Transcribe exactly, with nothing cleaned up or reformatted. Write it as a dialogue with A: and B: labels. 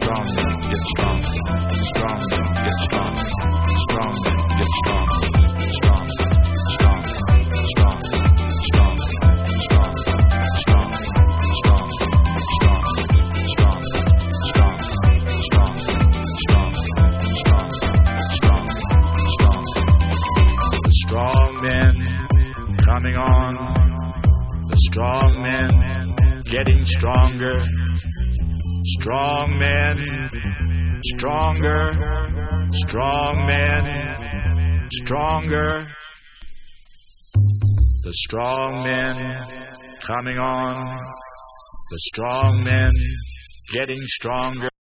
A: Strong men get strong. Strong men get strong. Strong men get strong. Strong, strong, strong, strong, strong, strong, strong, strong, strong, strong, strong, strong, strong, strong, strong. The strong men coming on. The strong men getting stronger. Strong men, stronger, strong men, stronger. The strong men coming on. The strong men getting stronger.